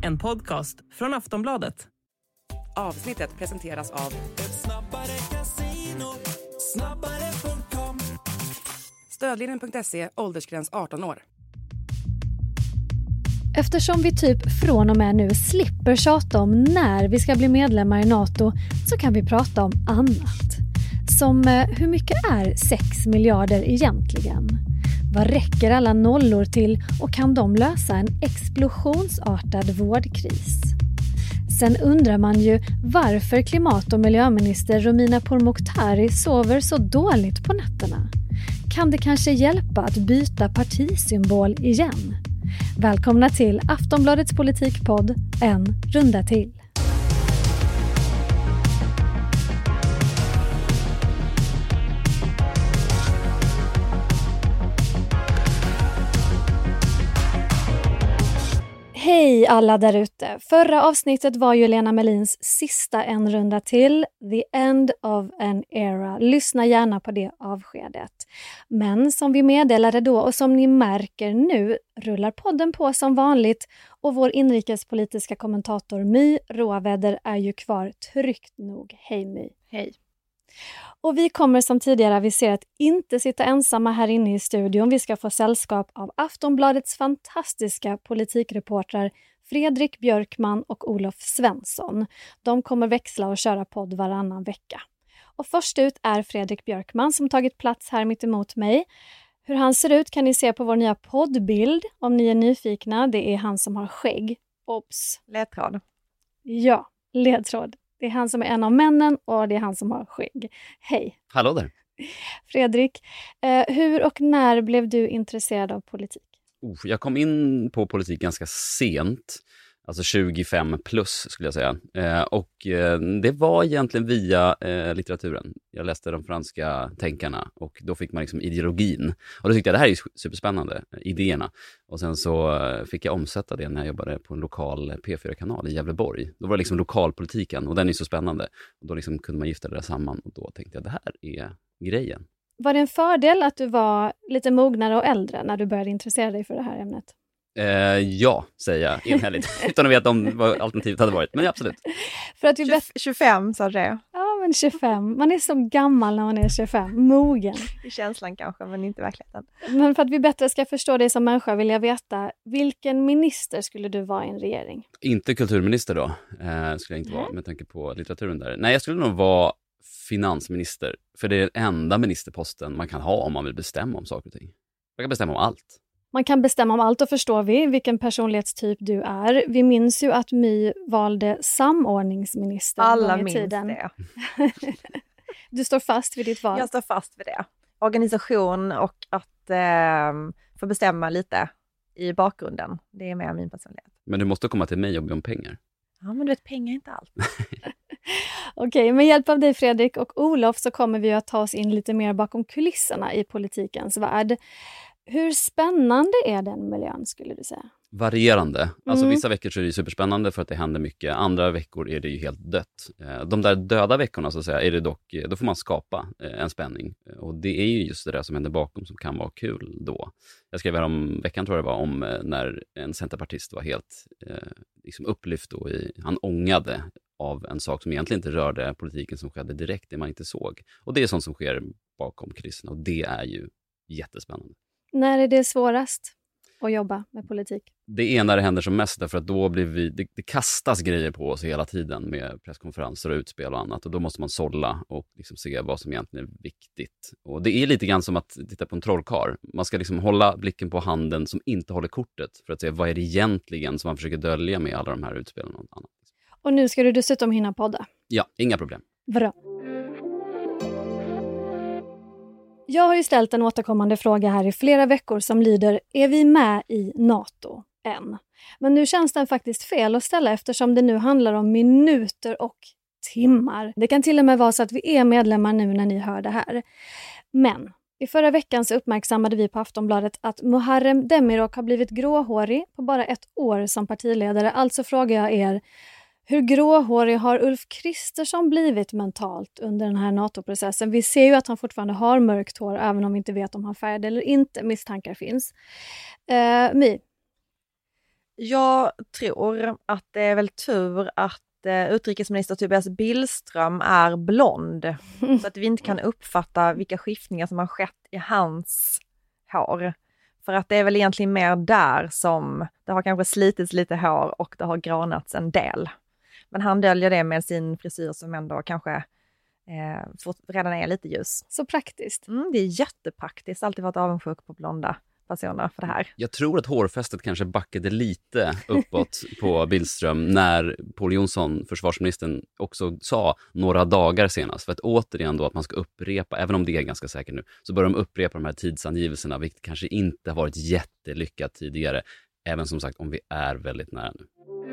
en podcast från Aftonbladet. Avsnittet presenteras av Snabbare Casino, snabbare.com. Stödlinjen.se, åldersgräns 18 år. Eftersom vi typ från och med nu slipper tjata om när vi ska bli medlemmar i NATO så kan vi prata om annat. Som hur mycket är 6 miljarder egentligen? Vad räcker alla nollor till och kan de lösa en explosionsartad vårdkris? Sen undrar man ju varför klimat- och miljöminister Romina Pourmokhtari sover så dåligt på nätterna. Kan det kanske hjälpa att byta partisymbol igen? Välkomna till Aftonbladets politikpodd En runda till. Hej alla där ute. Förra avsnittet var ju Lena Melins sista En runda till, The End of an Era. Lyssna gärna på det avskedet. Men som vi meddelade då och som ni märker nu rullar podden på som vanligt och vår inrikespolitiska kommentator My Råväder är ju kvar tryggt nog. Hej My. Hej. Och vi kommer som tidigare aviserat inte sitta ensamma här inne i studion. Vi ska få sällskap av Aftonbladets fantastiska politikreportrar Fredrik Björkman och Olof Svensson. De kommer växla och köra podd varannan vecka. Och först ut är Fredrik Björkman som tagit plats här mitt emot mig. Hur han ser ut kan ni se på vår nya poddbild om ni är nyfikna. Det är han som har skägg. Ops. Ledtråd. Ja, ledtråd. Det är han som är en av männen och det är han som har skägg. Hej. Hallå där. Fredrik, hur och när blev du intresserad av politik? Jag kom in på politik ganska sent, alltså 25 plus skulle jag säga. Det var egentligen via litteraturen. Jag läste de franska tänkarna och då fick man liksom ideologin. Och då tyckte jag det här är superspännande, idéerna. Och sen så fick jag omsätta det när jag jobbade på en lokal P4-kanal i Gävleborg. Då var det liksom lokalpolitiken och den är så spännande. Och då liksom kunde man gifta det där samman och då tänkte jag det här är grejen. Var det en fördel att du var lite mognare och äldre när du började intressera dig för det här ämnet? Ja, säger jag enhälligt. Utan att veta om vad alternativet hade varit. Men absolut. För att vi 25 sa det. Ja, men 25. Man är så gammal när man är 25. Mogen. I känslan kanske, men inte i verkligheten. Men för att vi bättre ska förstå dig som människa vill jag veta, vilken minister skulle du vara i en regering? Inte kulturminister då. Skulle jag inte vara med tanke på litteraturen där. Nej, jag skulle nog vara finansminister. För det är den enda ministerposten man kan ha om man vill bestämma om saker och ting. Man kan bestämma om allt. Man kan bestämma om allt och förstår vi vilken personlighetstyp du är. Vi minns ju att My valde samordningsminister. Alla minns det. Du står fast vid ditt val. Jag står fast vid det. Organisation och att få bestämma lite i bakgrunden. Det är mer min personlighet. Men du måste komma till mig och be om pengar. Ja, men du vet, pengar är inte allt. Okej, med hjälp av dig Fredrik och Olof så kommer vi att ta oss in lite mer bakom kulisserna i politikens värld. Hur spännande är den miljön skulle du säga? Varierande. Alltså vissa veckor så är det superspännande för att det händer mycket. Andra veckor är det ju helt dött. De där döda veckorna så att säga är det dock, då får man skapa en spänning. Och det är ju just det där som händer bakom som kan vara kul då. Jag skrev här om veckan tror jag det var om när en centerpartist var helt liksom upplyft och han ångade av en sak som egentligen inte rörde politiken som skedde direkt, det man inte såg. Och det är sånt som sker bakom kulisserna och det är ju jättespännande. När är det svårast att jobba med politik? Det är när det händer som mest därför att då blir det kastas grejer på oss hela tiden med presskonferenser och utspel och annat och då måste man sålla och liksom se vad som egentligen är viktigt. Och det är lite grann som att titta på en trollkarl. Man ska liksom hålla blicken på handen som inte håller kortet för att se vad är det egentligen som man försöker dölja med alla de här utspelen och annat. Och nu ska du dessutom hinna podda. Ja, inga problem. Bra. Jag har ju ställt en återkommande fråga här i flera veckor som lyder: är vi med i NATO än? Men nu känns den faktiskt fel att ställa eftersom det nu handlar om minuter och timmar. Det kan till och med vara så att vi är medlemmar nu när ni hör det här. Men i förra veckan så uppmärksammade vi på Aftonbladet att Muharrem Demirok har blivit gråhårig på bara 1 år som partiledare. Alltså frågar jag er, hur gråhårig har Ulf Kristersson blivit mentalt under den här NATO-processen? Vi ser ju att han fortfarande har mörkt hår även om vi inte vet om han färgade eller inte. Misstankar finns. My? Jag tror att det är väl tur att utrikesminister Tobias Billström är blond. Så att vi inte kan uppfatta vilka skiftningar som har skett i hans hår. För att det är väl egentligen mer där som det har kanske slitits lite hår och det har granats en del. Men han döljer det med sin frisyr som ändå kanske redan är lite ljus. Så praktiskt. Det är jättepraktiskt. Alltid varit avundsjuk på blonda personer för det här. Jag tror att hårfästet kanske backade lite uppåt på Billström när Pål Jonsson, försvarsministern, också sa några dagar senast. För att återigen då att man ska upprepa, även om det är ganska säkert nu, så börjar de upprepa de här tidsangivelserna, vilket kanske inte har varit jättelyckat tidigare. Även som sagt om vi är väldigt nära nu.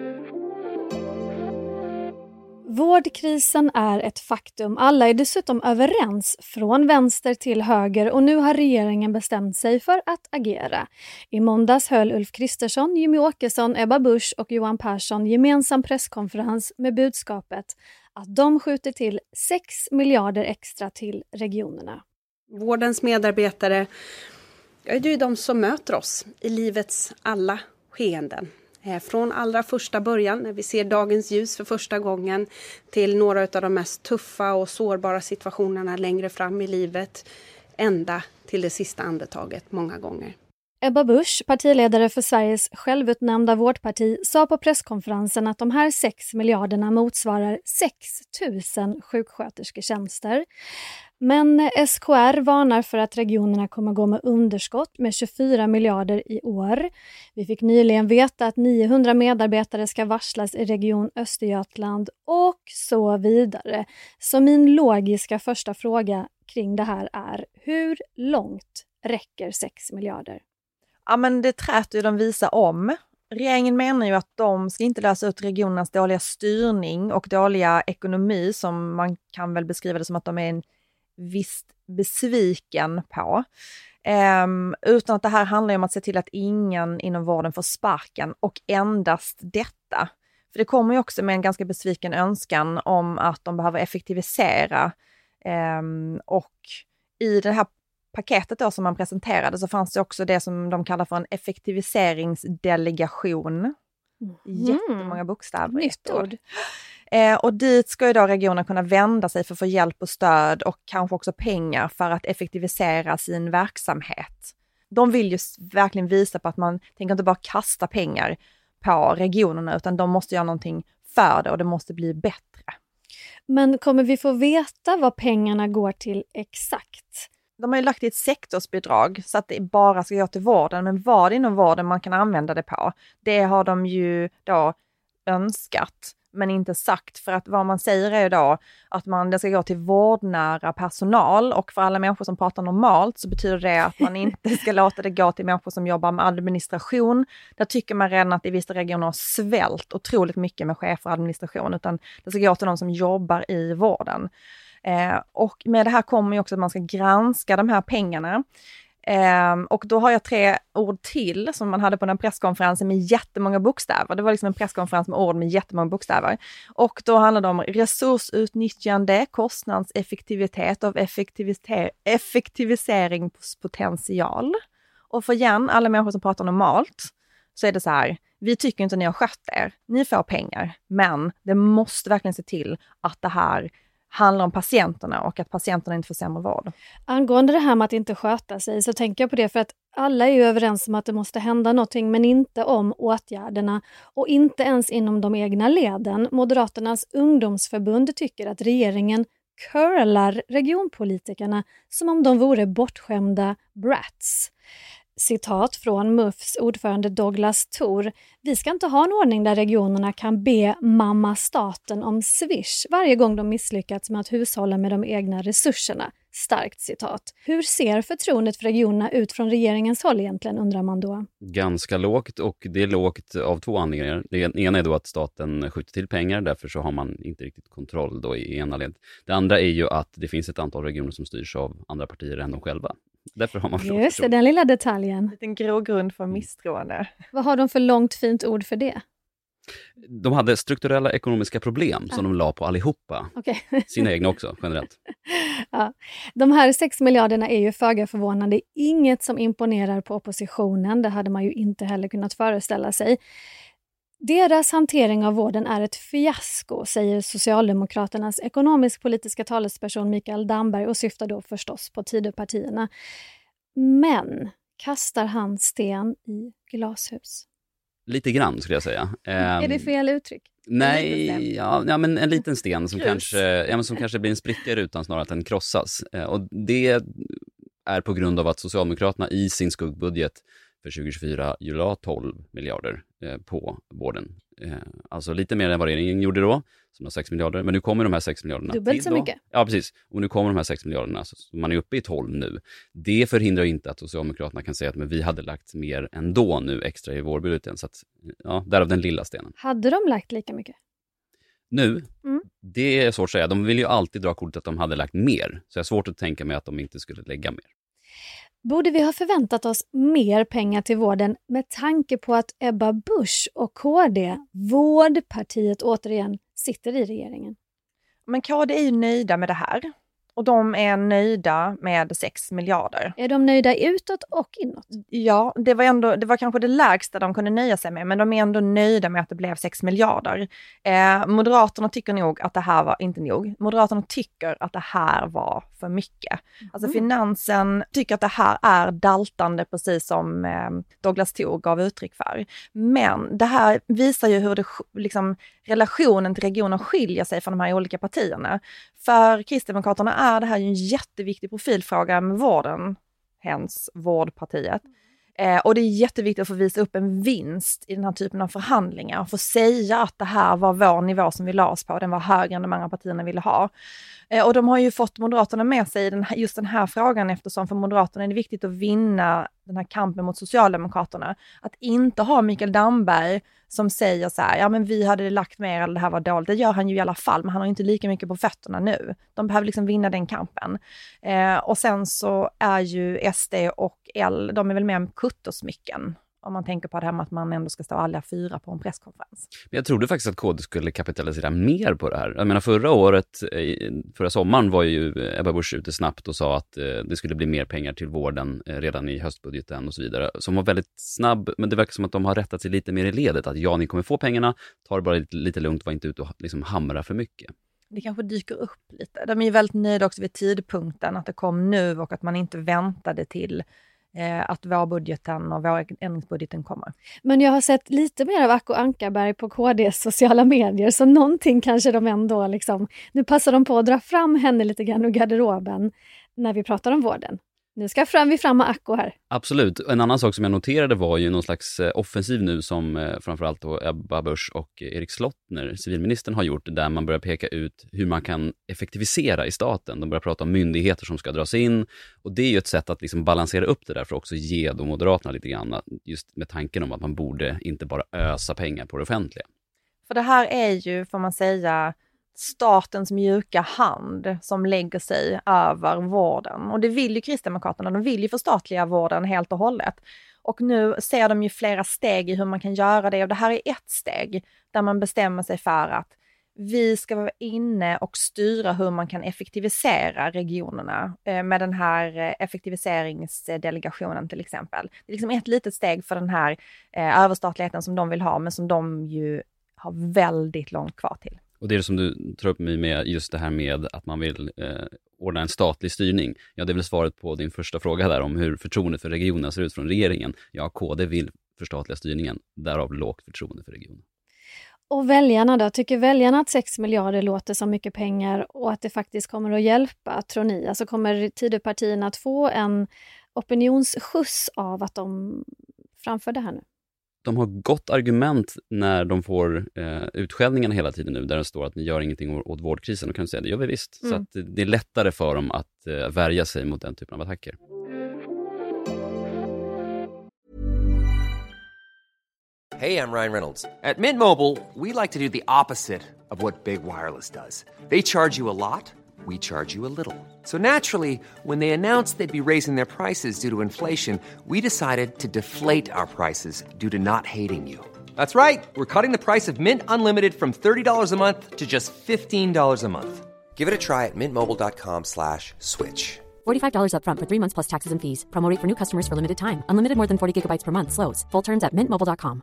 Vårdkrisen är ett faktum. Alla är dessutom överens från vänster till höger och nu har regeringen bestämt sig för att agera. I måndags höll Ulf Kristersson, Jimmy Åkesson, Ebba Busch och Johan Persson gemensam presskonferens med budskapet att de skjuter till 6 miljarder extra till regionerna. Vårdens medarbetare är ju de som möter oss i livets alla skeenden. Från allra första början när vi ser dagens ljus för första gången till några av de mest tuffa och sårbara situationerna längre fram i livet, ända till det sista andetaget många gånger. Ebba Busch, partiledare för Sveriges självutnämnda vårdparti, sa på presskonferensen att de här 6 miljarderna motsvarar 6 000 sjukskötersketjänster. Men SKR varnar för att regionerna kommer gå med underskott med 24 miljarder i år. Vi fick nyligen veta att 900 medarbetare ska varslas i region Östergötland och så vidare. Så min logiska första fråga kring det här är: hur långt räcker 6 miljarder? Ja, men det träter ju de visa om. Regeringen menar ju att de ska inte lösa ut regionernas dåliga styrning och dåliga ekonomi, som man kan väl beskriva det som att de är en visst besviken på. Utan att det här handlar om att se till att ingen inom vården får sparken och endast detta. För det kommer ju också med en ganska besviken önskan om att de behöver effektivisera. Och i det här paketet då som man presenterade så fanns det också det som de kallar för en effektiviseringsdelegation. Jättemånga bokstäver. Nytt ord. Och dit ska ju då regionerna kunna vända sig för att få hjälp och stöd och kanske också pengar för att effektivisera sin verksamhet. De vill ju verkligen visa på att man tänker inte bara kasta pengar på regionerna, utan de måste göra någonting för det och det måste bli bättre. Men kommer vi få veta vad pengarna går till exakt? De har ju lagt i ett sektorsbidrag så att det bara ska gå till vården, men vad inom vården man kan använda det på, det har de ju då önskat. Men inte sagt, för att vad man säger är då att det ska gå till vårdnära personal, och för alla människor som pratar normalt så betyder det att man inte ska låta det gå till människor som jobbar med administration. Där tycker man redan att i vissa regioner har svällt otroligt mycket med chefer och administration, utan det ska gå till de som jobbar i vården. Och med det här kommer ju också att man ska granska de här pengarna. Och då har jag 3 ord till som man hade på den presskonferensen med jättemånga bokstäver. Det var liksom en presskonferens med ord med jättemånga bokstäver. Och då handlar det om resursutnyttjande, kostnadseffektivitet och effektiviseringspotential. Och för igen, alla människor som pratar normalt, så är det så här: vi tycker inte ni har skött er. Ni får pengar, men det måste verkligen se till att det här handlar om patienterna och att patienterna inte får sämre vård. Angående det här med att inte sköta sig så tänker jag på det, för att alla är ju överens om att det måste hända någonting, men inte om åtgärderna och inte ens inom de egna leden. Moderaternas ungdomsförbund tycker att regeringen curlar regionpolitikerna som om de vore bortskämda brats. Citat från MUFs ordförande Douglas Thor: vi ska inte ha en ordning där regionerna kan be mamma staten om swish varje gång de misslyckats med att hushålla med de egna resurserna. Starkt citat. Hur ser förtroendet för regionerna ut från regeringens håll egentligen, undrar man då? Ganska lågt, och det är lågt av 2 anledningar. Det ena är då att staten skjuter till pengar, därför så har man inte riktigt kontroll då i ena led. Det andra är ju att det finns ett antal regioner som styrs av andra partier än de själva. Därför har man just det, den lilla detaljen. En grogrund för misstroende. Vad har de för långt fint ord för det? De hade strukturella ekonomiska problem som de la på allihopa. Okay. Sina egna också, generellt. Ja. De här 6 miljarderna är ju föga förvånande. Inget som imponerar på oppositionen. Det hade man ju inte heller kunnat föreställa sig. Deras hantering av vården är ett fiasko, säger Socialdemokraternas ekonomisk-politiska talesperson Mikael Damberg och syftar då förstås på Tidöpartierna. Men kastar han sten i glashus? Lite grann skulle jag säga. Är det fel uttryck? Nej, ja, men en liten sten som kanske blir en spricka i rutan snarare än att den krossas. Och det är på grund av att Socialdemokraterna i sin skuggbudget för 2024 ju la 12 miljarder på vården. Alltså lite mer än vad regeringen gjorde då, som var 6 miljarder. Men nu kommer de här 6 miljarderna dubbelt så då. mycket. Ja, precis. Och nu kommer de här 6 miljarderna, så man är uppe i 12 nu. Det förhindrar inte att Socialdemokraterna kan säga att men vi hade lagt mer ändå nu extra i vårbudgeten. Så att, ja, därav den lilla stenen. Hade de lagt lika mycket? Nu? Det är svårt att säga. De vill ju alltid dra kortet att de hade lagt mer. Så det är svårt att tänka mig att de inte skulle lägga mer. Borde vi ha förväntat oss mer pengar till vården med tanke på att Ebba Busch och KD, vårdpartiet återigen, sitter i regeringen? Men KD är ju nöjda med det här. Och de är nöjda med 6 miljarder. Är de nöjda utåt och inåt? Ja, det var kanske det lägsta de kunde nöja sig med. Men de är ändå nöjda med att det blev 6 miljarder. Moderaterna tycker nog att det här var, inte nog. Moderaterna tycker att det här var för mycket. Alltså finansen tycker att det här är daltande, precis som Douglas Thor gav uttryck för. Men det här visar ju hur det, liksom, relationen till regionen skiljer sig från de här olika partierna. För Kristdemokraterna är det här ju en jätteviktig profilfråga med vården, hens vårdpartiet. Och det är jätteviktigt att få visa upp en vinst i den här typen av förhandlingar. Och få säga att det här var vår nivå som vi la oss på. Den var högre än de andra partierna ville ha. Och de har ju fått Moderaterna med sig i just den här frågan, eftersom för Moderaterna är det viktigt att vinna den här kampen mot Socialdemokraterna. Att inte ha Mikael Damberg som säger så här, ja men vi hade lagt mer eller det här var dåligt. Det gör han ju i alla fall, men han har inte lika mycket på fötterna nu. De behöver liksom vinna den kampen. Och sen så är ju SD och L, de är väl mer kuttersmycken. Om man tänker på det här med att man ändå ska stå alla 4 på en presskonferens. Jag trodde faktiskt att KD skulle kapitalisera mer på det här. Jag menar förra sommaren var ju Ebba Busch ute snabbt och sa att det skulle bli mer pengar till vården redan i höstbudgeten och så vidare. Som var väldigt snabb, men det verkar som att de har rättat sig lite mer i ledet. Att ja, ni kommer få pengarna, ta det bara lite lugnt, var inte ute och liksom hamra för mycket. Det kanske dyker upp lite. De är ju väldigt nöjda också vid tidpunkten att det kom nu och att man inte väntade till att vårbudgeten och vårändringsbudgeten kommer. Men jag har sett lite mer av Acko Ankarberg på KDs sociala medier, så någonting kanske de ändå liksom, nu passar de på att dra fram henne lite grann ur garderoben när vi pratar om vården. Nu ska vi fram med Acko här. Absolut. En annan sak som jag noterade var ju någon slags offensiv nu som framförallt då Ebba Busch och Erik Slottner, civilministern, har gjort, där man börjar peka ut hur man kan effektivisera i staten. De börjar prata om myndigheter som ska dras in, och det är ju ett sätt att liksom balansera upp det där för att också ge de Moderaterna lite grann, just med tanken om att man borde inte bara ösa pengar på det offentliga. För det här är ju, får man säga, statens mjuka hand som lägger sig över vården. Och det vill ju Kristdemokraterna, de vill ju förstatliga vården helt och hållet. Och nu ser de ju flera steg i hur man kan göra det, och det här är ett steg där man bestämmer sig för att vi ska vara inne och styra hur man kan effektivisera regionerna med den här effektiviseringsdelegationen till exempel. Det är liksom ett litet steg för den här överstatligheten som de vill ha, men som de ju har väldigt långt kvar till. Och det är som du tar upp med just det här med att man vill ordna en statlig styrning. Ja, det är väl svaret på din första fråga där om hur förtroendet för regionen ser ut från regeringen. Ja, KD vill förstatliga styrningen, därav lågt förtroende för regionen. Och väljarna då? Tycker väljarna att 6 miljarder låter som mycket pengar och att det faktiskt kommer att hjälpa, tror ni? Alltså kommer Tidöpartierna att få en opinionsskjuts av att de framför det här nu? De har gott argument när de får utskällningarna hela tiden nu, där det står att ni gör ingenting åt vårdkrisen. Och kan säga det gör vi visst. Så att det är lättare för dem att värja sig mot den typen av attacker. Hey, I'm Ryan Reynolds. At Mint Mobile, we like to do the opposite of what Big Wireless does. They charge you a lot, we charge you a little. So naturally, when they announced they'd be raising their prices due to inflation, we decided to deflate our prices due to not hating you. That's right. We're cutting the price of Mint Unlimited from $30 a month to just $15 a month. Give it a try at mintmobile.com/switch. $45 up front for 3 months plus taxes and fees. Promo rate for new customers for limited time. Unlimited more than 40 gigabytes per month. Slows full terms at mintmobile.com.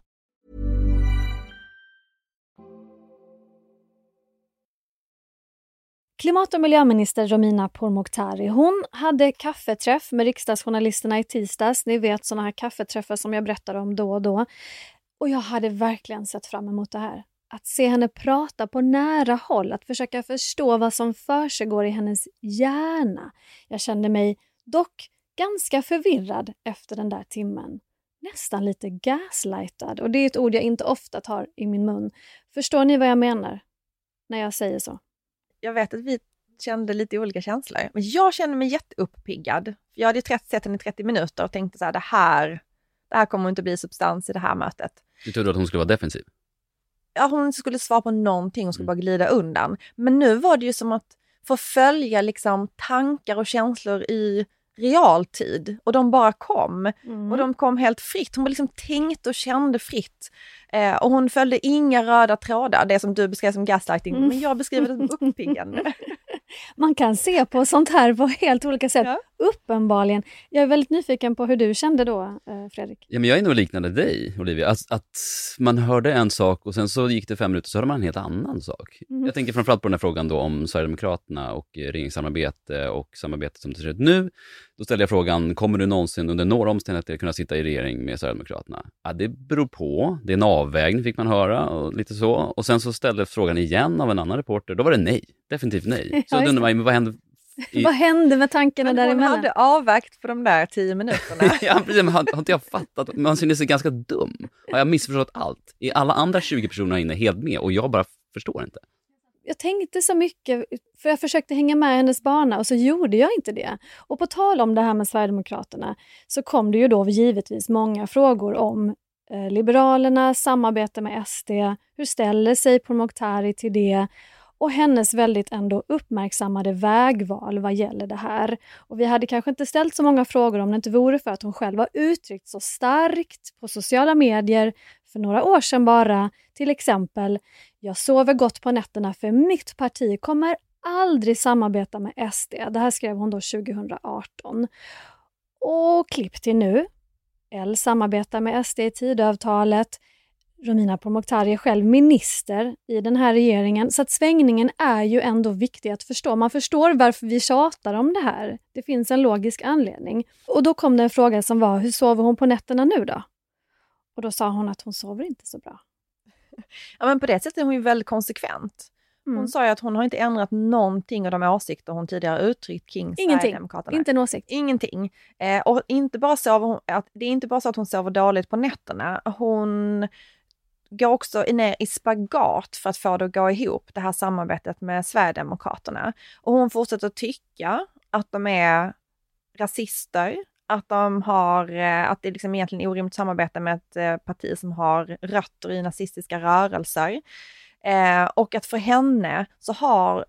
Klimat- och miljöminister Romina Pourmokhtari, hon hade kaffeträff med riksdagsjournalisterna i tisdags. Ni vet, såna här kaffeträffar som jag berättar om då och då. Och jag hade verkligen sett fram emot det här. Att se henne prata på nära håll, att försöka förstå vad som försiggår i hennes hjärna. Jag kände mig dock ganska förvirrad efter den där timmen. Nästan lite gaslightad, och det är ett ord jag inte ofta tar i min mun. Förstår ni vad jag menar när jag säger så? Jag vet att vi kände lite olika känslor. Men jag kände mig jätteuppiggad. Jag hade sett henne i 30 minuter och tänkte så här, det här kommer inte bli substans i det här mötet. Du trodde att hon skulle vara defensiv? Ja, hon skulle svara på någonting och skulle bara glida undan. Men nu var det ju som att få följa liksom tankar och känslor i realtid. Och de bara kom. Och de kom helt fritt. Hon var liksom tänkt och kände fritt. Och hon följde inga röda trådar. Det som du beskrev som gaslighting. Men jag beskriver det som uppiggande. Man kan se på sånt här på helt olika sätt. Ja. Uppenbarligen. Jag är väldigt nyfiken på hur du kände då, Fredrik. Ja, men jag är nog liknande dig, Olivia. Att man hörde en sak och sen så gick det 5 minuter så hörde man en helt annan sak. Jag tänker framförallt på den här frågan då om Sverigedemokraterna och regeringssamarbete och samarbetet som det ser ut nu. Då ställde jag frågan, kommer du någonsin under några omständigheter kunna sitta i regering med Sverigedemokraterna? Ja, det beror på. Det är en avvägning, fick man höra och lite så. Och sen så ställde frågan igen av en annan reporter. Då var det nej. Definitivt nej. Så undrar man, vad hände? Vad hände med tankarna däremellan? Hon hade avvägt på de där 10 minuterna. Ja, precis. Men har inte jag fattat? Man känner sig ganska dum. Har jag missförstått allt? Är alla andra 20 personer inne helt med och jag bara förstår inte? Jag tänkte så mycket, för jag försökte hänga med hennes bana och så gjorde jag inte det. Och på tal om det här med Sverigedemokraterna så kom det ju då givetvis många frågor om Liberalerna, samarbete med SD, hur ställer sig Pourmokhtari till det och hennes väldigt ändå uppmärksammade vägval vad gäller det här. Och vi hade kanske inte ställt så många frågor om det inte vore för att hon själv har uttryckt så starkt på sociala medier för några år sedan bara. Till exempel, jag sover gott på nätterna för mitt parti kommer aldrig samarbeta med SD. Det här skrev hon då 2018. Och klipp till nu. L samarbetar med SD i Tidöavtalet. Romina Pourmokhtari är själv minister i den här regeringen. Så att svängningen är ju ändå viktig att förstå. Man förstår varför vi tjatar om det här. Det finns en logisk anledning. Och då kom det en fråga som var, hur sover hon på nätterna nu då? Och då sa hon att hon sover inte så bra. Ja, men på det sättet är hon ju väldigt konsekvent. Hon sa ju att hon har inte ändrat någonting av de åsikter hon tidigare uttryckt kring Sverigedemokraterna. Inte en åsikt. Ingenting. Och inte bara det är inte bara så att hon sover dåligt på nätterna. Hon går också ner i spagat för att få det att gå ihop, det här samarbetet med Sverigedemokraterna. Och hon fortsätter tycka att de är rasister, att att det liksom egentligen är orimligt samarbete med ett parti som har rötter i nazistiska rörelser. Och att för henne så har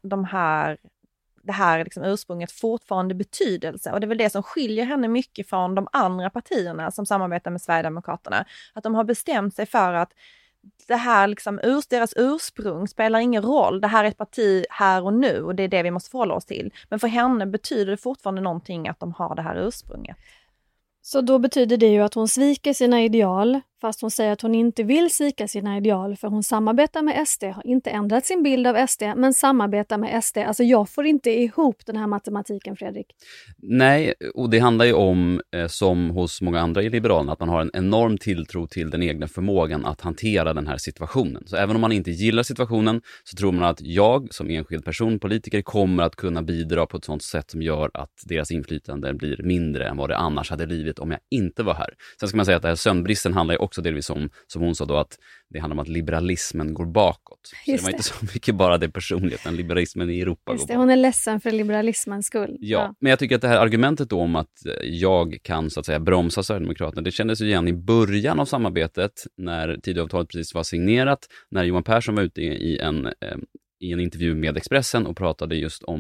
det här liksom ursprunget fortfarande betydelse. Och det är väl det som skiljer henne mycket från de andra partierna som samarbetar med Sverigedemokraterna. Att de har bestämt sig för att det här liksom, deras ursprung spelar ingen roll. Det här är ett parti här och nu och det är det vi måste förhålla oss till. Men för henne betyder det fortfarande någonting att de har det här ursprunget. Så då betyder det ju att hon sviker sina ideal, fast hon säger att hon inte vill svika sina ideal för hon samarbetar med SD, har inte ändrat sin bild av SD, men samarbetar med SD. Alltså jag får inte ihop den här matematiken, Fredrik. Nej, och det handlar ju om, som hos många andra i Liberalerna, att man har en enorm tilltro till den egna förmågan att hantera den här situationen. Så även om man inte gillar situationen så tror man att jag som enskild person, politiker, kommer att kunna bidra på ett sådant sätt som gör att deras inflytande blir mindre än vad det annars hade blivit om jag inte var här. Sen ska man säga att det här sömnbristen handlar ju också delvis om, som hon sa då, att det handlar om att liberalismen går bakåt. Så det var inte så mycket bara det personligt, men liberalismen i Europa går bakåt. Hon är ledsen för liberalismens skull. Ja, men jag tycker att det här argumentet då om att jag kan så att säga bromsa Sverigedemokraterna, det kändes ju igen i början av samarbetet när Tidöavtalet precis var signerat, när Johan Persson var ute i en intervju med Expressen och pratade just om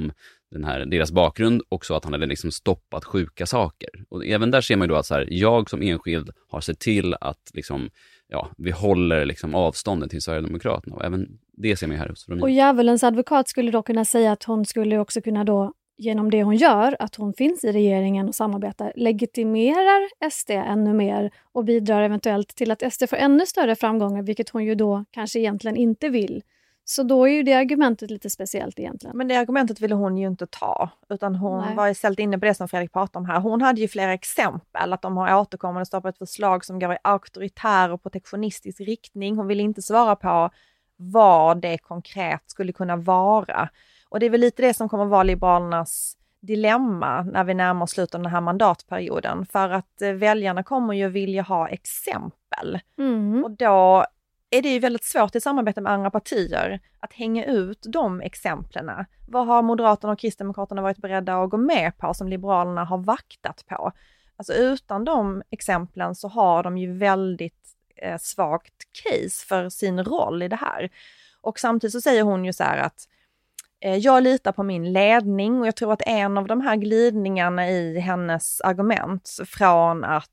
deras bakgrund och så att han hade liksom stoppat sjuka saker. Och även där ser man ju då att så här, jag som enskild har sett till att liksom, vi håller liksom avstånden till Sverigedemokraterna. Och även det ser man här hos Romina. Och djävulens advokat skulle då kunna säga att hon skulle också kunna då, genom det hon gör, att hon finns i regeringen och samarbetar, legitimerar SD ännu mer och bidrar eventuellt till att SD får ännu större framgångar, vilket hon ju då kanske egentligen inte vill. Så då är ju det argumentet lite speciellt egentligen. Men det argumentet ville hon ju inte ta, utan hon var istället inne på det som Fredrik pratade om här. Hon hade ju flera exempel, att de har återkommande stoppat ett förslag som går i auktoritär och protektionistisk riktning. Hon ville inte svara på vad det konkret skulle kunna vara. Och det är väl lite det som kommer vara Liberalernas dilemma när vi närmar oss slutet av den här mandatperioden. För att väljarna kommer ju vilja ha exempel. Och då är det ju väldigt svårt i samarbete med andra partier att hänga ut de exemplen. Vad har Moderaterna och Kristdemokraterna varit beredda att gå med på som Liberalerna har vaktat på? Alltså utan de exemplen så har de ju väldigt svagt case för sin roll i det här. Och samtidigt så säger hon ju så här att jag litar på min ledning, och jag tror att en av de här glidningarna i hennes argument från att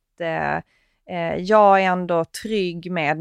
jag är ändå trygg med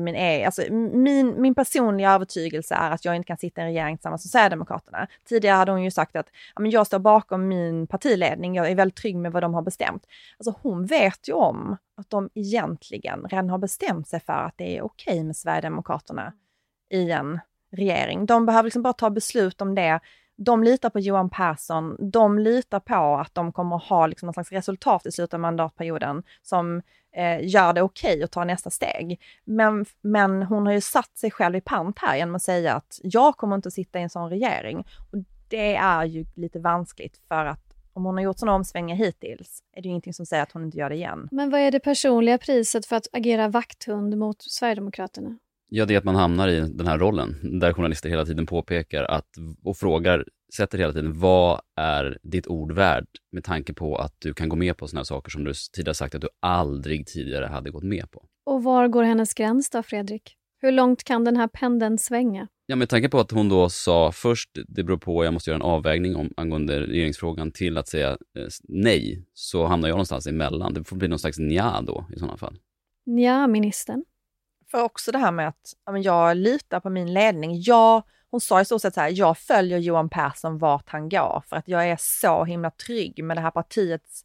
min personliga övertygelse är att jag inte kan sitta i en regering tillsammans med Sverigedemokraterna. Tidigare hade hon ju sagt att jag står bakom min partiledning, jag är väldigt trygg med vad de har bestämt. Alltså hon vet ju om att de egentligen redan har bestämt sig för att det är okej med Sverigedemokraterna i en regering. De behöver liksom bara ta beslut om det. De litar på Johan Persson. De litar på att de kommer att ha liksom någon slags resultat i slutet av mandatperioden som gör det okej att ta nästa steg. Men hon har ju satt sig själv i pant här genom att säga att jag kommer inte att sitta i en sån regering. Och det är ju lite vanskligt, för att om hon har gjort sådana omsvängningar hittills är det ju ingenting som säger att hon inte gör det igen. Men vad är det personliga priset för att agera vakthund mot Sverigedemokraterna? Ja, det är att man hamnar i den här rollen där journalister hela tiden påpekar och sätter hela tiden, vad är ditt ord värd med tanke på att du kan gå med på såna här saker som du tidigare sagt att du aldrig tidigare hade gått med på. Och var går hennes gräns då, Fredrik? Hur långt kan den här pendeln svänga? Ja, med tanke på att hon då sa först, det beror på, jag måste göra en avvägning angående regeringsfrågan, till att säga nej, så hamnar jag någonstans emellan. Det får bli någon slags nja då i sådana fall. Nja, ministern. För också det här med att jag litar på min ledning. Hon sa i stort sett så här, jag följer Johan Persson vart han går för att jag är så himla trygg med det här partiets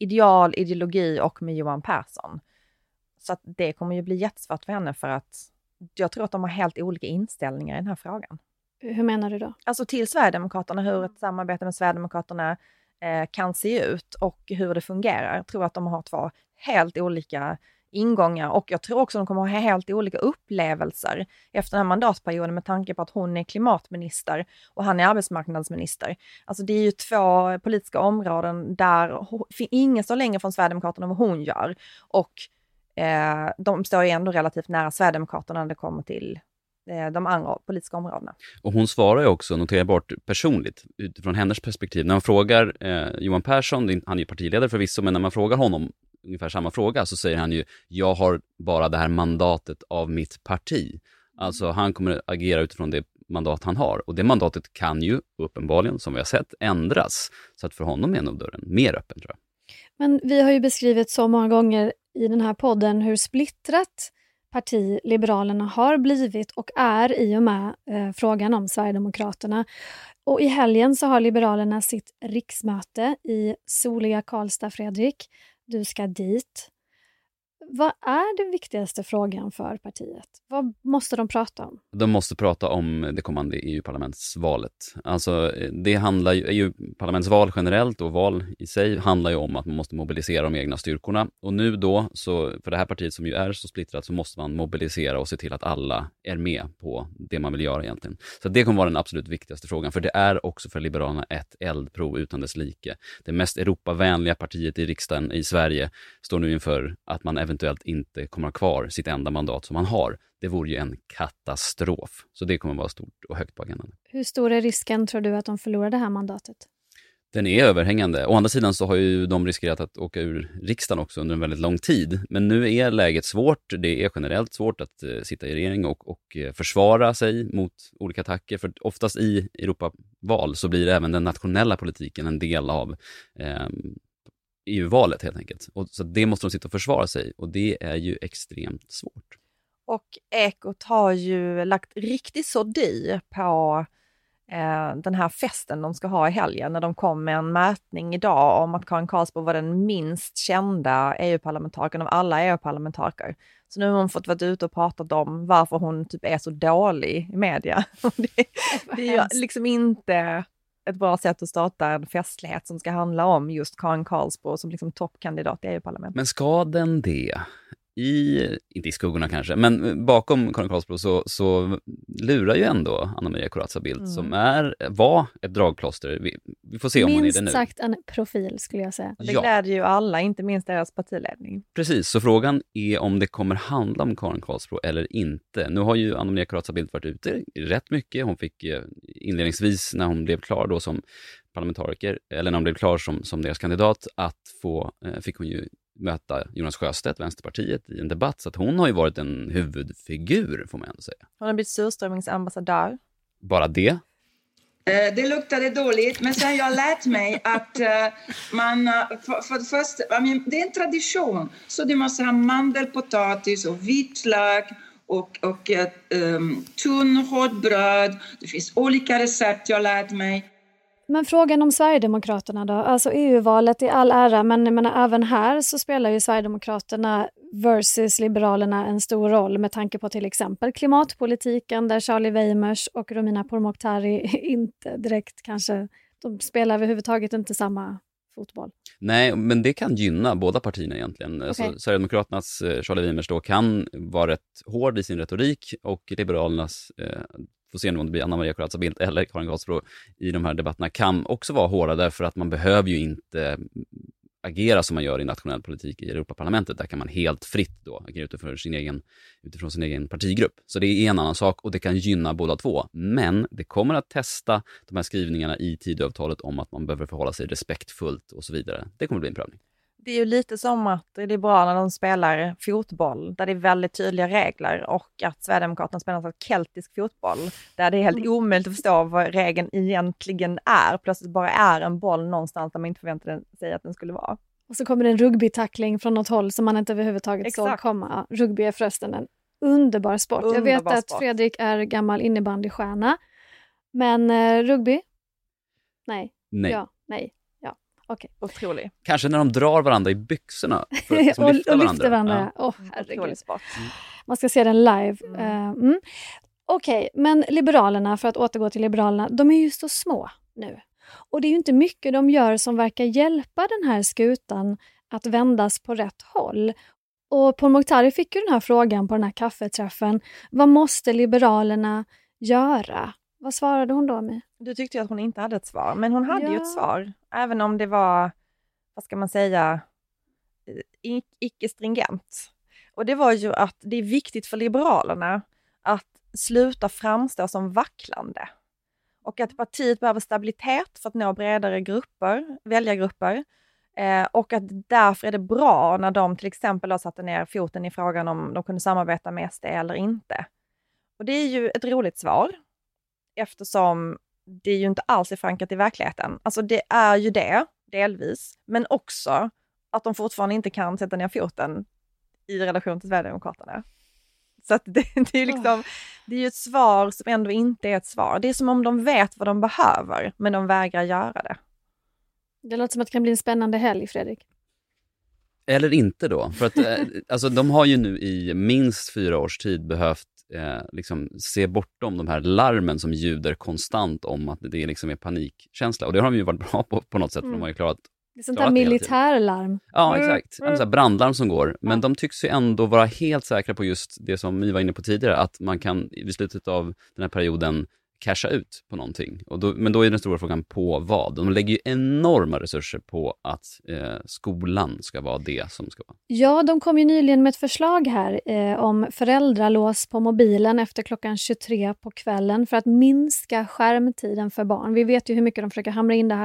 ideologi och med Johan Persson. Så att det kommer ju bli jättesvårt för henne, för att jag tror att de har helt olika inställningar i den här frågan. Hur menar du då? Alltså till Sverigedemokraterna, hur ett samarbete med Sverigedemokraterna kan se ut och hur det fungerar. Jag tror att de har två helt olika ingångar, och jag tror också att de kommer att ha helt olika upplevelser efter den här mandatperioden med tanke på att hon är klimatminister och han är arbetsmarknadsminister. Alltså det är ju två politiska områden där ingen står längre från Sverigedemokraterna än vad hon gör, och de står ju ändå relativt nära Sverigedemokraterna när det kommer till de andra politiska områdena. Och hon svarar ju också noterbart personligt utifrån hennes perspektiv. När man frågar Johan Persson, han är ju partiledare förvisso, men när man frågar honom ungefär samma fråga så säger han ju, jag har bara det här mandatet av mitt parti. Alltså han kommer att agera utifrån det mandat han har. Och det mandatet kan ju uppenbarligen, som vi har sett, ändras. Så att för honom är nog dörren mer öppen, tror jag. Men vi har ju beskrivit så många gånger i den här podden hur splittrat parti Liberalerna har blivit och är i och med frågan om Sverigedemokraterna. Och i helgen så har Liberalerna sitt riksmöte i soliga Karlstad, Fredrik. Du ska dit. Vad är den viktigaste frågan för partiet? Vad måste de prata om? De måste prata om det kommande EU-parlamentsvalet. Alltså det handlar ju, EU-parlamentsval generellt och val i sig handlar ju om att man måste mobilisera de egna styrkorna. Och nu då, så för det här partiet som ju är så splittrat, så måste man mobilisera och se till att alla är med på det man vill göra egentligen. Så det kommer vara den absolut viktigaste frågan, för det är också för Liberalerna ett eldprov utan dess like. Det mest Europavänliga partiet i riksdagen i Sverige står nu inför att man eventuellt inte kommer ha kvar sitt enda mandat som man har. Det vore ju en katastrof. Så det kommer vara stort och högt på agendan. Hur stor är risken, tror du, att de förlorar det här mandatet? Den är överhängande. Å andra sidan så har ju de riskerat att åka ur riksdagen också under en väldigt lång tid. Men nu är läget svårt. Det är generellt svårt att sitta i regering och försvara sig mot olika attacker. För oftast i Europaval så blir även den nationella politiken en del av EU-valet helt enkelt. Och så det måste de sitta och försvara sig. Och det är ju extremt svårt. Och Ekot har ju lagt riktigt sordi på den här festen de ska ha i helgen, när de kom med en mätning idag om att Karin Karlsbro var den minst kända EU-parlamentarikern av alla EU-parlamentariker. Så nu har hon fått vara ute och pratat om varför hon typ är så dålig i media. Det är ju liksom inte ett bra sätt att starta en festlighet som ska handla om just Karin Karlsbro som liksom toppkandidat i EU-parlamentet. Men ska den det? Inte i skuggorna kanske, men bakom Karin Karlsbro så lurar ju ändå Anna-Maria Corazza Bildt som var ett dragplåster. Vi får se om hon är det nu. Minst sagt en profil skulle jag säga. Det gläder ju alla, inte minst deras partiledning. Precis, så frågan är om det kommer handla om Karin Karlsbro eller inte. Nu har ju Anna-Maria Corazza Bildt varit ute rätt mycket. Hon fick inledningsvis när hon blev klar då som parlamentariker, eller när hon blev klar som deras kandidat, fick hon ju möta Jonas Sjöstedt, Vänsterpartiet, i en debatt. Så att hon har ju varit en huvudfigur, får man ändå säga. Hon har blivit surströmmingsambassadör. Bara det? Det luktade dåligt, men sen jag lärt mig att man, för det första, det är en tradition. Så du måste ha mandelpotatis och vitlök och tunnhårt bröd. Det finns olika recept jag lärt mig. Men frågan om Sverigedemokraterna då? Alltså EU-valet i all ära, men även här så spelar ju Sverigedemokraterna versus Liberalerna en stor roll med tanke på till exempel klimatpolitiken där Charlie Weimers och Romina Pourmokhtari inte direkt kanske, de spelar överhuvudtaget inte samma fotboll. Nej, men det kan gynna båda partierna egentligen. Okay. Alltså, Sverigedemokraternas Charlie Weimers då kan vara rätt hård i sin retorik och Liberalernas får se om det blir Anna-Maria Corazza Bildt eller Karin Karlsbro i de här debatterna kan också vara hårda därför att man behöver ju inte agera som man gör i nationell politik i Europaparlamentet. Där kan man helt fritt då agera utifrån sin egen partigrupp. Så det är en annan sak och det kan gynna båda två. Men det kommer att testa de här skrivningarna i Tidöavtalet om att man behöver förhålla sig respektfullt och så vidare. Det kommer att bli en prövning. Det är ju lite som att det är bra när de spelar fotboll där det är väldigt tydliga regler och att Sverigedemokraterna spelar en keltisk fotboll där det är helt omöjligt att förstå vad regeln egentligen är. Plötsligt bara är en boll någonstans där man inte förväntade sig att den skulle vara. Och så kommer det en rugbytackling från något håll som man inte överhuvudtaget såg komma. Rugby är förresten en underbar sport. Jag vet att Fredrik är gammal innebandystjärna. Men rugby? Nej. Ja, nej. Okay. Otrolig. Kanske när de drar varandra i byxorna för att liksom lyfta varandra. Ja. Herregud. Man ska se den live. Okej, men Liberalerna, för att återgå till Liberalerna, de är ju så små nu. Och det är ju inte mycket de gör som verkar hjälpa den här skutan att vändas på rätt håll. Och Pourmokhtari fick ju den här frågan på den här kaffeträffen. Vad måste Liberalerna göra? Vad svarade hon då med? Du tyckte ju att hon inte hade ett svar, men hon hade ju ett svar. Även om det var, vad ska man säga, icke stringent. Och det var ju att det är viktigt för Liberalerna att sluta framstå som vacklande. Och att partiet behöver stabilitet för att nå bredare väljargrupper. Och att därför är det bra när de till exempel har satt ner foten i frågan om de kunde samarbeta med SD eller inte. Och det är ju ett roligt svar. Eftersom det ju inte alls är förankrat i verkligheten. Alltså det är ju det, delvis. Men också att de fortfarande inte kan sätta ner foten i relation till Sverigedemokraterna. Så att det är ju liksom, det är ju ett svar som ändå inte är ett svar. Det är som om de vet vad de behöver, men de vägrar göra det. Det låter som att det kan bli en spännande helg, Fredrik. Eller inte då. För att alltså, de har ju nu i minst 4 års tid behövt liksom se bortom de här larmen som ljuder konstant om att det liksom är panikkänsla. Och det har de ju varit bra på något sätt. För de har ju klarat. Det är sånt här militärlarm. Ja, exakt. Så brandlarm som går. Men de tycks ju ändå vara helt säkra på just det som vi var inne på tidigare. Att man kan vid slutet av den här perioden casha ut på någonting. Men då är den stora frågan på vad. De lägger ju enorma resurser på att skolan ska vara det som ska vara. Ja, de kom ju nyligen med ett förslag här om föräldralås på mobilen efter klockan 23 på kvällen för att minska skärmtiden för barn. Vi vet ju hur mycket de försöker hamra in det här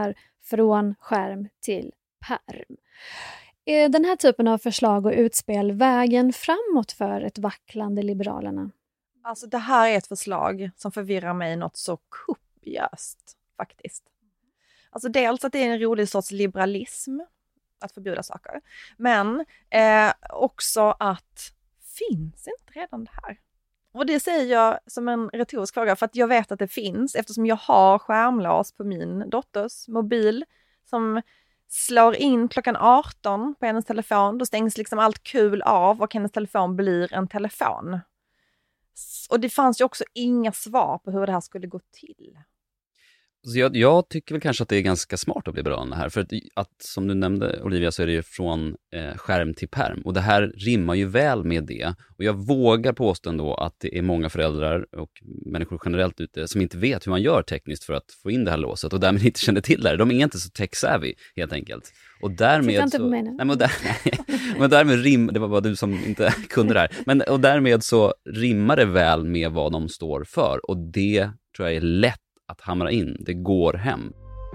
från skärm till pärm. Är den här typen av förslag och utspel vägen framåt för ett vacklande Liberalerna? Alltså det här är ett förslag som förvirrar mig något så kopiöst faktiskt. Alltså dels att det är en rolig sorts liberalism att förbjuda saker. Men också att finns inte redan det här? Och det säger jag som en retorisk fråga för att jag vet att det finns eftersom jag har skärmlås på min dotters mobil som slår in klockan 18 på hennes telefon. Då stängs liksom allt kul av och hennes telefon blir en telefon. Och det fanns ju också inga svar på hur det här skulle gå till. Så jag tycker väl kanske att det är ganska smart av Liberalerna här. För att som du nämnde Olivia så är det ju från skärm till pärm. Och det här rimmar ju väl med det. Och jag vågar påstå ändå att det är många föräldrar och människor generellt ute som inte vet hur man gör tekniskt för att få in det här låset. Och därmed inte känner till det. De är inte så tech-savvy helt enkelt. Och därmed så... Men därmed det var bara du som inte kunde det här. Och därmed så rimmar det väl med vad de står för. Och det tror jag är lätt att hamra in. Det går hem.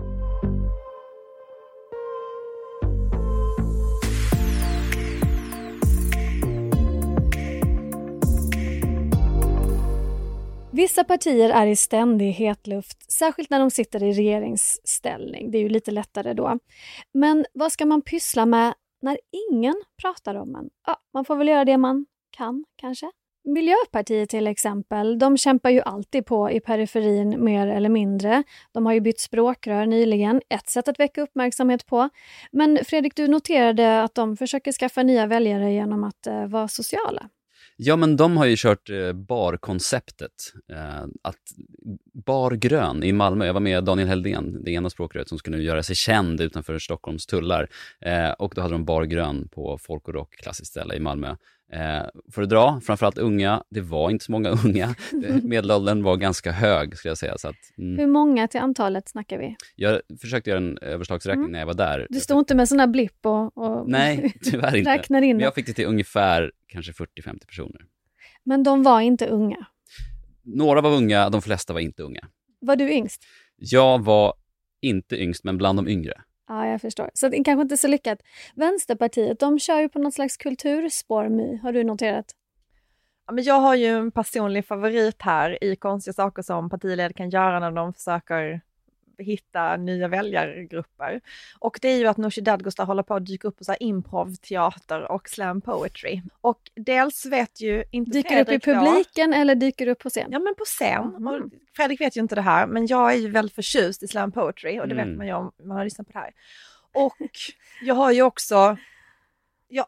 Vissa partier är i ständig hetluft, särskilt när de sitter i regeringsställning. Det är ju lite lättare då. Men vad ska man pyssla med när ingen pratar om en? Ja, man får väl göra det man kan, kanske. Miljöpartiet till exempel, de kämpar ju alltid på i periferin mer eller mindre. De har ju bytt språkrör nyligen, ett sätt att väcka uppmärksamhet på. Men Fredrik, du noterade att de försöker skaffa nya väljare genom att vara sociala. Ja, men de har ju kört barkonceptet. Att Bar Grön i Malmö, jag var med Daniel Heldén, det ena språkröret som skulle göra sig känd utanför Stockholms tullar. Och då hade de Bar Grön på Folk och Rock, klassiskt ställe i Malmö. För att dra, framförallt unga, det var inte så många unga. Medelåldern var ganska hög, skulle jag säga. Så att, Hur många till antalet snackar vi? Jag försökte göra en överslagsräkning när jag var där. Du stod inte med sån här blipp och nej, tyvärr inte. Räknar in. Men jag fick det till ungefär kanske 40-50 personer. Men de var inte unga? Några var unga, de flesta var inte unga. Var du yngst? Jag var inte yngst, men bland de yngre. Ja, jag förstår. Så det kanske inte är så lyckat. Vänsterpartiet, de kör ju på något slags kulturspår, har du noterat? Ja, men jag har ju en personlig favorit här i konstiga saker som partiledare kan göra när de försöker hitta nya väljargrupper. Och det är ju att Nooshi Dadgostar håller på att dyka upp på så här improvteater och slam poetry. Och dels vet ju inte dyker Fredrik upp i publiken då, eller dyker upp på scen? Ja, men på scen. Och Fredrik vet ju inte det här, men jag är ju väldigt förtjust i slam poetry och det vet man ju om man har lyssnat på det här. Och jag har ju också, jag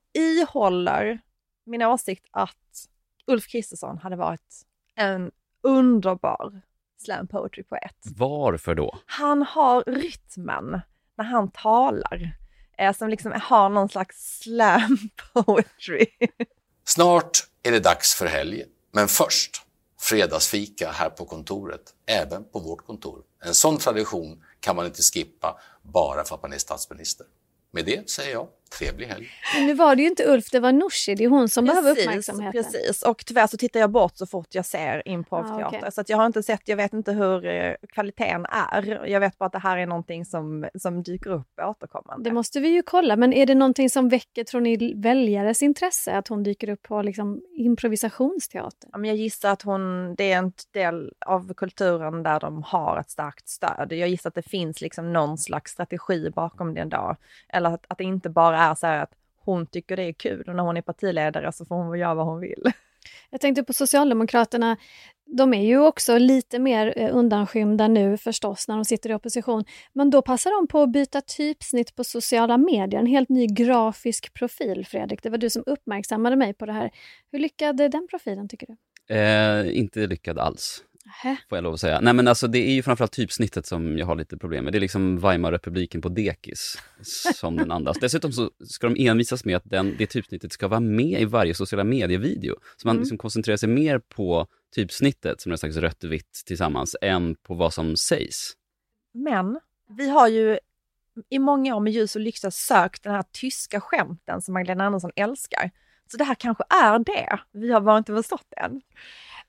ihåller min åsikt att Ulf Kristersson hade varit en underbar slam poetry poet. Varför då? Han har rytmen när han talar som liksom har någon slags slam poetry. Snart är det dags för helg, men först fredagsfika här på kontoret, även på vårt kontor. En sån tradition kan man inte skippa bara för att man är statsminister. Med det säger jag, trevlig helg. Men nu var det ju inte Ulf, det var Nooshi, det är hon som behöver uppmärksamheten. Precis, och tyvärr så tittar jag bort så fort jag ser improvteater. Okay. Så att jag har inte sett, jag vet inte hur kvaliteten är. Jag vet bara att det här är någonting som dyker upp återkommande. Det måste vi ju kolla, men är det någonting som väcker, tror ni, väljares intresse att hon dyker upp på liksom improvisationsteater? Ja, men jag gissar att det är en del av kulturen där de har ett starkt stöd. Jag gissar att det finns liksom någon slags strategi bakom det ändå. Eller att det inte bara är så här att hon tycker det är kul och när hon är partiledare så får hon göra vad hon vill. Jag tänkte på Socialdemokraterna, de är ju också lite mer undanskymda nu förstås när de sitter i opposition. Men då passar de på att byta typsnitt på sociala medier, en helt ny grafisk profil, Fredrik. Det var du som uppmärksammade mig på det här. Hur lyckad den profilen tycker du? Inte lyckad alls. Får jag lov att säga. Nej, men alltså det är ju framförallt typsnittet som jag har lite problem med. Det är liksom Weimarrepubliken på dekis som den andas. Dessutom så ska de envisas med att det typsnittet ska vara med i varje sociala medievideo. Så man liksom koncentrerar sig mer på typsnittet som är en slags rött och vitt tillsammans än på vad som sägs. Men vi har ju i många år med ljus och lykta sökt den här tyska skämten som Magdalena Andersson älskar. Så det här kanske är det. Vi har bara inte förstått än.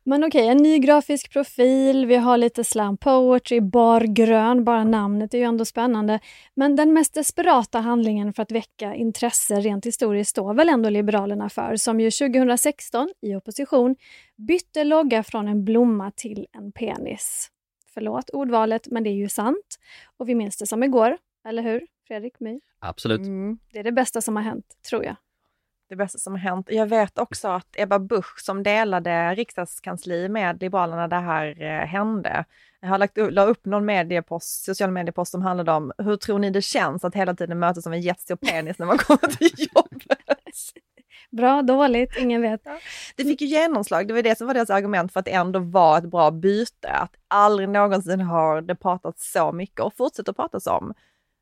Men okej, en ny grafisk profil, vi har lite slam poetry, bargrön, bara namnet är ju ändå spännande. Men den mest desperata handlingen för att väcka intresse rent historiskt står väl ändå Liberalerna för, som ju 2016 i opposition bytte logga från en blomma till en penis. Förlåt ordvalet, men det är ju sant. Och vi minns det som igår, eller hur Fredrik My? Absolut. Det är det bästa som har hänt, tror jag. Det bästa som har hänt. Jag vet också att Ebba Busch som delade riksdagskansli med Liberalerna det här hände. Jag har la upp någon social mediepost som handlade om hur tror ni det känns att hela tiden mötas som en jättestor penis när man kommer till jobbet? Bra, dåligt, ingen vet. Det fick ju genomslag, det var det som var deras argument för att det ändå var ett bra byte. Att aldrig någonsin har det pratats så mycket och fortsätter pratas om.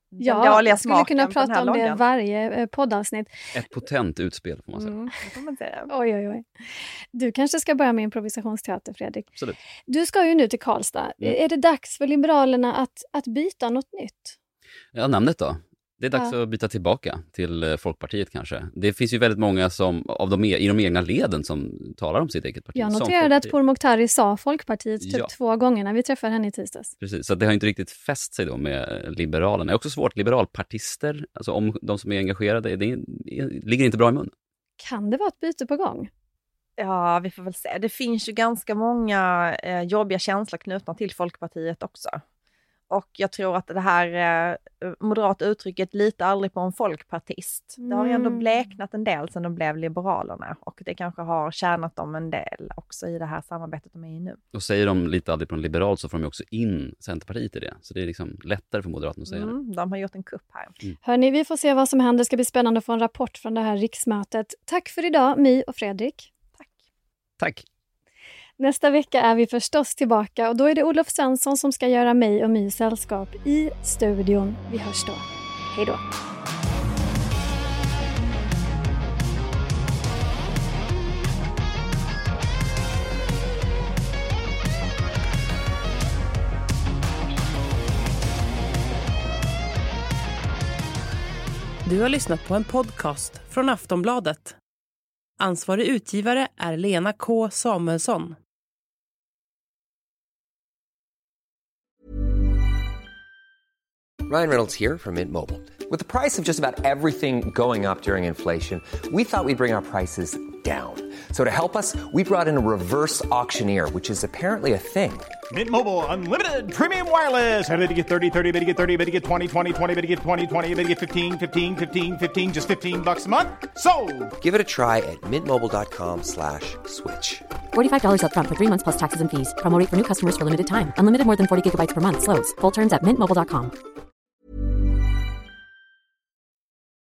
Ja, jag skulle kunna prata om det varje poddavsnitt. Ett potent utspel får man säga. Det får man säga. Oj. Du kanske ska börja med improvisationsteater, Fredrik. Absolut. Du ska ju nu till Karlstad. Är det dags för Liberalerna att byta något nytt? Ja, namnet då? Det är dags att byta tillbaka till Folkpartiet kanske. Det finns ju väldigt många i de egna leden som talar om sitt eget parti. Jag noterade att Pourmokhtari sa Folkpartiet 2 gånger när vi träffade henne i tisdags. Precis, så det har inte riktigt fäst sig då med Liberalerna. Det är också svårt, liberalpartister, alltså om de som är engagerade, det ligger inte bra i mun. Kan det vara ett byte på gång? Ja, vi får väl se. Det finns ju ganska många jobbiga känslor knutna till Folkpartiet också. Och jag tror att det här moderata uttrycket litar aldrig på en folkpartist. Det har ju ändå bleknat en del sedan de blev Liberalerna. Och det kanske har tjänat dem en del också i det här samarbetet de är i nu. Och säger de lite aldrig på en liberal så får de också in Centerpartiet i det. Så det är liksom lättare för Moderaterna att säga det. De har gjort en kupp här. Hörni, vi får se vad som händer. Det ska bli spännande att få en rapport från det här riksmötet. Tack för idag, My och Fredrik. Tack. Nästa vecka är vi förstås tillbaka och då är det Olof Svensson som ska göra mig och My sällskap i studion. Vi hörs då. Hej då. Du har lyssnat på en podcast från Aftonbladet. Ansvarig utgivare är Lena K. Samuelsson. Ryan Reynolds here from Mint Mobile. With the price of just about everything going up during inflation, we thought we'd bring our prices down. So to help us, we brought in a reverse auctioneer, which is apparently a thing. Mint Mobile Unlimited Premium Wireless. How to get 30, 30, bit to get 30, bit to get 20, 20, 20, bit to get 20, 20, bit to get 15, 15, 15, 15, just $15 a month? Sold! Give it a try at mintmobile.com/switch. $45 up front for 3 months plus taxes and fees. Promo rate for new customers for limited time. Unlimited more than 40 gigabytes per month slows. Full terms at mintmobile.com.